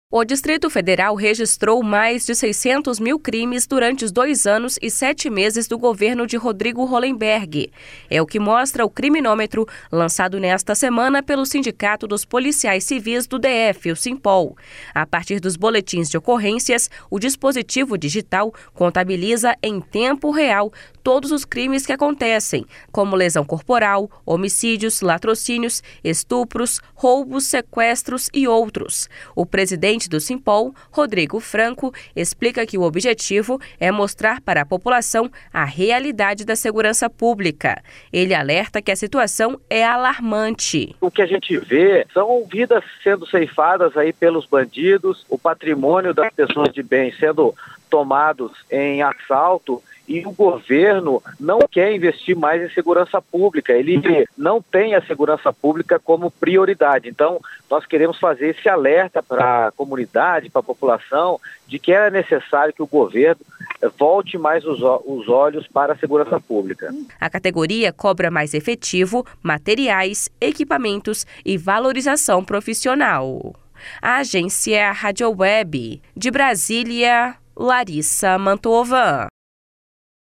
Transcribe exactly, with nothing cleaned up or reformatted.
O Distrito Federal registrou mais de seiscentos mil crimes durante os dois anos e sete meses do governo de Rodrigo Hollenberg. É o que mostra o criminômetro lançado nesta semana pelo Sindicato dos Policiais Civis do D F, o Simpol. A partir dos boletins de ocorrências, o dispositivo digital contabiliza em tempo real todos os crimes que acontecem, como lesão corporal, homicídios, latrocínios, estupros, roubos, sequestros e outros. O presidente do Simpol, Rodrigo Franco, explica que o objetivo é mostrar para a população a realidade da segurança pública. Ele alerta que a situação é alarmante. O que a gente vê são vidas sendo ceifadas aí pelos bandidos, o patrimônio das pessoas de bem sendo tomados em assalto. E o governo não quer investir mais em segurança pública, ele não tem a segurança pública como prioridade. Então, nós queremos fazer esse alerta para a comunidade, para a população, de que é necessário que o governo volte mais os, os olhos para a segurança pública. A categoria cobra mais efetivo, materiais, equipamentos e valorização profissional. A agência Rádio Web de Brasília, Larissa Mantova.